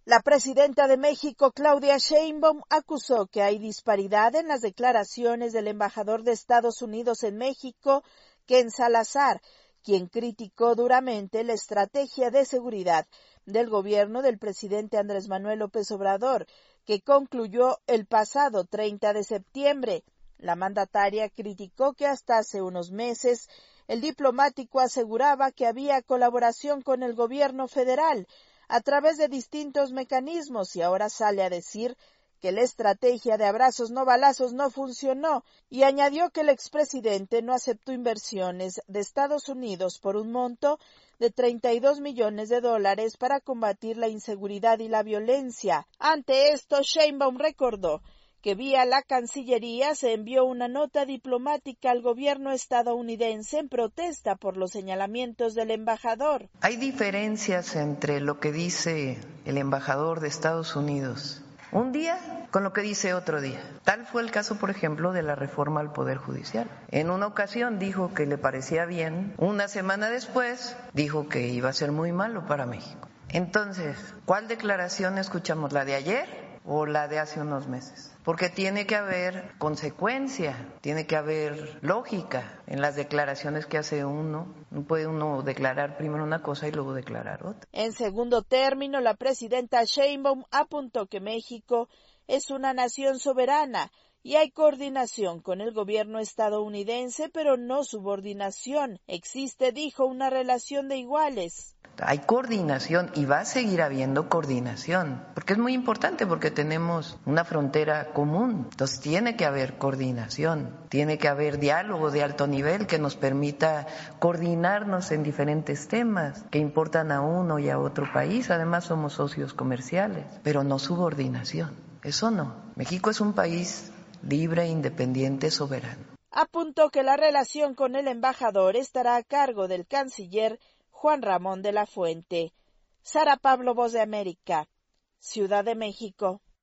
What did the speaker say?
La presidenta de México, Claudia Sheinbaum, acusó que hay disparidad en las declaraciones del embajador de Estados Unidos en México, Ken Salazar, quien criticó duramente la estrategia de seguridad del gobierno del presidente Andrés Manuel López Obrador, que concluyó el pasado 30 de septiembre. La mandataria criticó que hasta hace unos meses el diplomático aseguraba que había colaboración con el gobierno federal a través de distintos mecanismos y ahora sale a decir que la estrategia de abrazos no balazos no funcionó y añadió que el expresidente no aceptó inversiones de Estados Unidos por un monto de $32 millones para combatir la inseguridad y la violencia. Ante esto, Sheinbaum recordó que vía la Cancillería se envió una nota diplomática al gobierno estadounidense en protesta por los señalamientos del embajador. Hay diferencias entre lo que dice el embajador de Estados Unidos un día con lo que dice otro día. Tal fue el caso, por ejemplo, de la reforma al Poder Judicial. En una ocasión dijo que le parecía bien, una semana después dijo que iba a ser muy malo para México. Entonces, ¿cuál declaración escuchamos? ¿La de ayer o la de hace unos meses? Porque tiene que haber consecuencia, tiene que haber lógica en las declaraciones que hace uno. No puede uno declarar primero una cosa y luego declarar otra. En segundo término, la presidenta Sheinbaum apuntó que México es una nación soberana y hay coordinación con el gobierno estadounidense, pero no subordinación. Existe, dijo, una relación de iguales. Hay coordinación y va a seguir habiendo coordinación, porque es muy importante porque tenemos una frontera común. Entonces tiene que haber coordinación, tiene que haber diálogo de alto nivel que nos permita coordinarnos en diferentes temas que importan a uno y a otro país. Además somos socios comerciales, pero no subordinación. Eso no. México es un país libre, independiente, soberano. Apuntó que la relación con el embajador estará a cargo del canciller Juan Ramón de la Fuente. Sara Pablo, Voz de América, Ciudad de México.